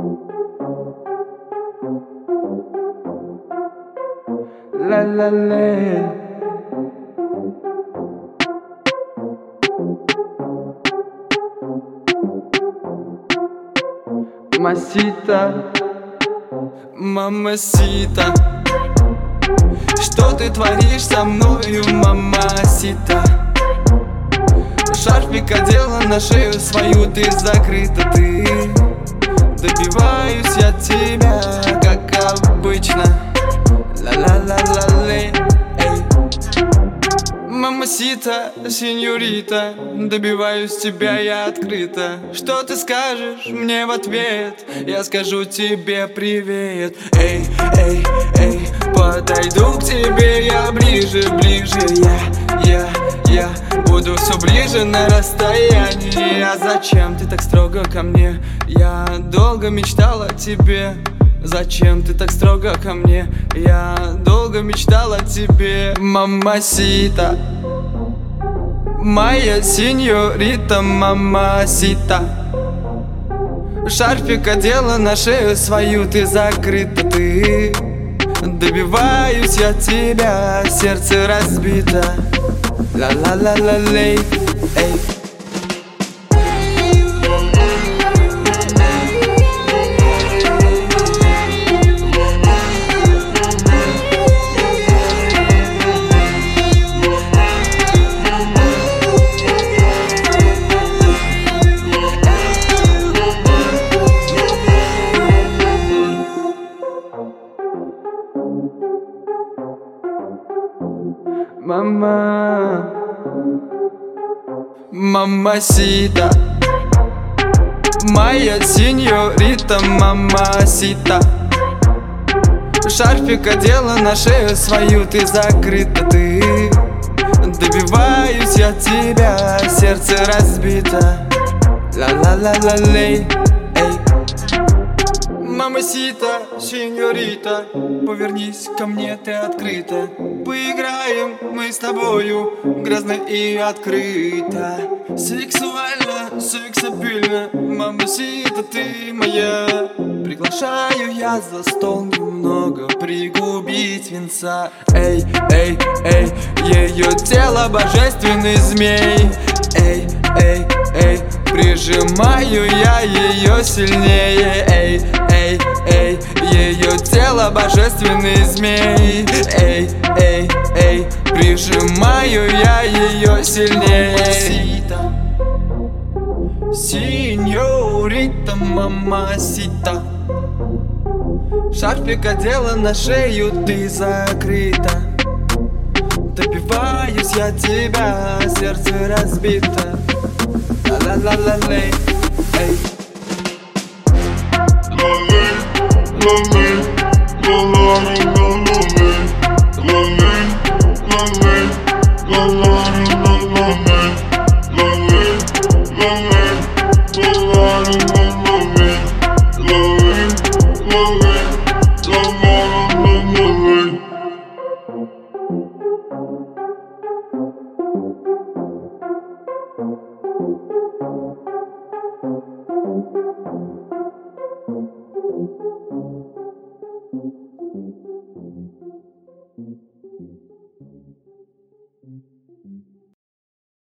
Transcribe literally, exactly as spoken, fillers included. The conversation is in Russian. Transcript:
Ла-ла-лей. Мамасита, мамасита, что ты творишь со мною, мамасита? Шарфик одела на шею свою, ты закрыта, ты. Добиваюсь я тебя, как обычно. Ла-ла-ла-ла-лей, эй. Мамасита, сеньорита, добиваюсь тебя я открыто. Что ты скажешь мне в ответ? Я скажу тебе привет. Эй, эй, эй, подойду к тебе я ближе, ближе. Я, я, я буду все ближе на расстоянии. А зачем ты так строго ко мне? Я долго мечтала о тебе. Зачем ты так строго ко мне? Я долго мечтал о тебе, мамасита, моя сеньорита, мамасита. Шарфик одела на шею свою, ты закрыта, ты. Добиваюсь я тебя, сердце разбито. Ла-ла-ла-ла-лей, эй. Мама, мамасита, моя сеньорита, мамасита. Шарфик одела на шею свою, ты закрыта, ты. Добиваюсь я тебя, сердце разбито. Ла-ла-ла-ла-лей, эй. Мамасита, сеньорита, повернись ко мне, ты открыта. Поиграем мы с тобою грязно и открыто. Сексуально, сексапильно, мамасита, ты моя. Приглашаю я за стол немного пригубить винца. Эй, эй, эй, ее тело божественный змей. Эй, эй, эй, прижимаю я ее сильнее. Эй, эй, эй, ее тело божественный змей. Эй, эй, эй, прижимаю я ее сильнее. Мамасита, сеньорита, мамасита. Шарфик одела на шею, ты закрыта. Добиваюсь я тебя, сердце разбито. Ла-ла-ла-ла-лей, эй. La la la la la la la la la la la la la la la la